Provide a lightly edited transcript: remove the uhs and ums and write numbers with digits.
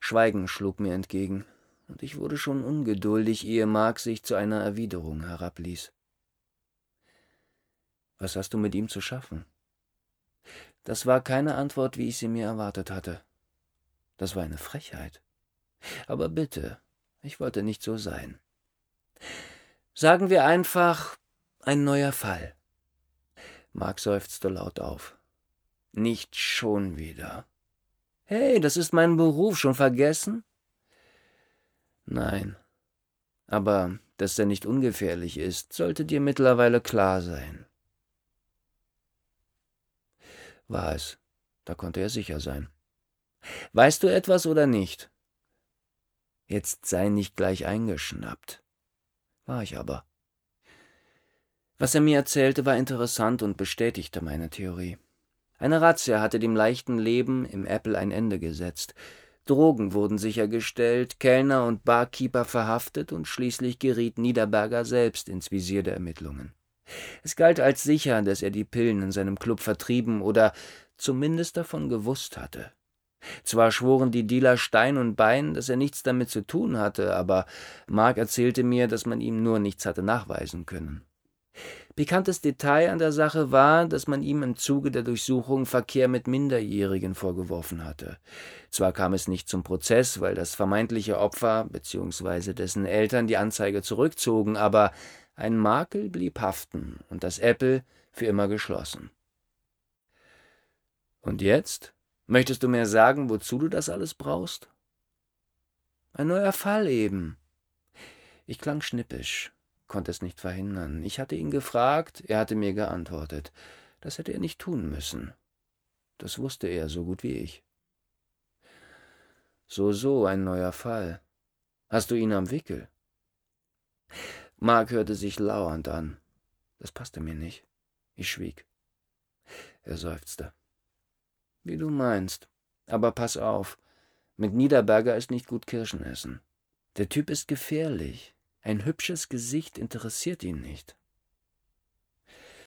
Schweigen schlug mir entgegen, und ich wurde schon ungeduldig, ehe Mark sich zu einer Erwiderung herabließ. »Was hast du mit ihm zu schaffen?« Das war keine Antwort, wie ich sie mir erwartet hatte. Das war eine Frechheit. Aber bitte, ich wollte nicht so sein. »Sagen wir einfach, ein neuer Fall.« Mark seufzte laut auf. »Nicht schon wieder.« »Hey, das ist mein Beruf, schon vergessen?« »Nein, aber dass er nicht ungefährlich ist, sollte dir mittlerweile klar sein.« War es. Da konnte er sicher sein. »Weißt du etwas oder nicht?« Jetzt sei nicht gleich eingeschnappt. War ich aber. Was er mir erzählte, war interessant und bestätigte meine Theorie. Eine Razzia hatte dem leichten Leben im Apple ein Ende gesetzt. Drogen wurden sichergestellt, Kellner und Barkeeper verhaftet und schließlich geriet Niederberger selbst ins Visier der Ermittlungen. Es galt als sicher, dass er die Pillen in seinem Club vertrieben oder zumindest davon gewusst hatte. Zwar schworen die Dealer Stein und Bein, dass er nichts damit zu tun hatte, aber Mark erzählte mir, dass man ihm nur nichts hatte nachweisen können. Pikantes Detail an der Sache war, dass man ihm im Zuge der Durchsuchung Verkehr mit Minderjährigen vorgeworfen hatte. Zwar kam es nicht zum Prozess, weil das vermeintliche Opfer bzw. dessen Eltern die Anzeige zurückzogen, aber ein Makel blieb haften und das Apple für immer geschlossen. Und jetzt? Möchtest du mir sagen, wozu du das alles brauchst? Ein neuer Fall eben. Ich klang schnippisch, konnte es nicht verhindern. Ich hatte ihn gefragt, er hatte mir geantwortet. Das hätte er nicht tun müssen. Das wusste er so gut wie ich. So, ein neuer Fall. Hast du ihn am Wickel? Mark hörte sich lauernd an. Das passte mir nicht. Ich schwieg. Er seufzte. Wie du meinst. Aber pass auf. Mit Niederberger ist nicht gut Kirschen essen. Der Typ ist gefährlich. Ein hübsches Gesicht interessiert ihn nicht.